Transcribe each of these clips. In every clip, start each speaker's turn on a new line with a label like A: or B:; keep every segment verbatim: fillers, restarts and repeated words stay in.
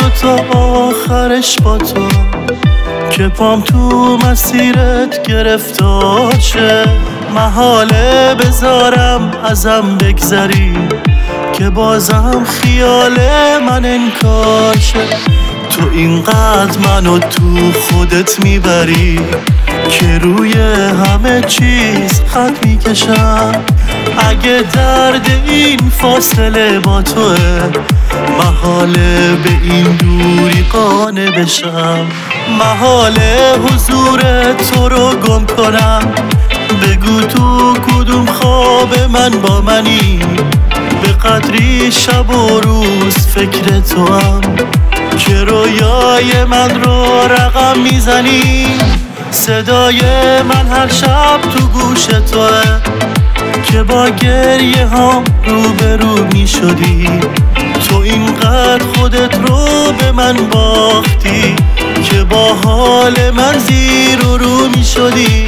A: و تا آخرش با تو، که پام تو مسیرت گرفتار شه. محاله بذارم ازم بگذری، که بازم خیال من انکار شه. تو اینقدر منو تو خودت میبری، که روی همه چیز خط میکشم. اگه درد این فاصله با توه، محاله به این دوری قانع بشم. محاله حضور تو رو گم کنم، بگو تو کدوم خواب من با منی. به قدری شب و روز فکر تو هم، که رویای من رو رقم میزنی. صدای من هر شب تو گوش توه، که با گریه هم رو به رو می شدی. تو اینقدر خودت رو به من باختی، که با حال من زیر و رو می شدی.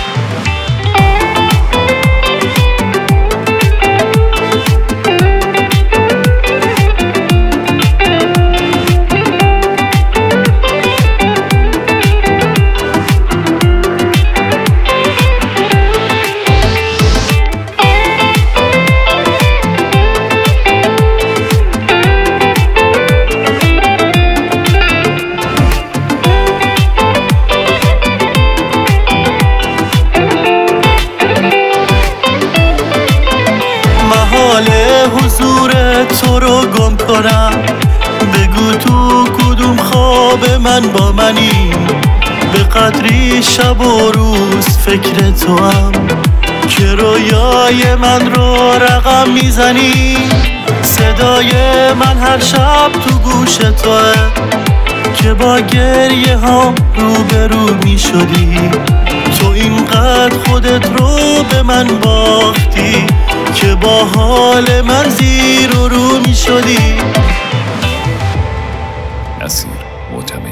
A: حضور تو رو گم کنم، بگو تو کدوم خواب من با منی. به قدری شب و روز فکر تو هم، که رویای من رو رقم میزنی. صدای من هر شب تو گوش توه، که با گریه هم رو به رو می شدی. تو اینقدر خودت رو به من باختی، که با حال من زیر و رو می شدی.
B: نصیر معتمد.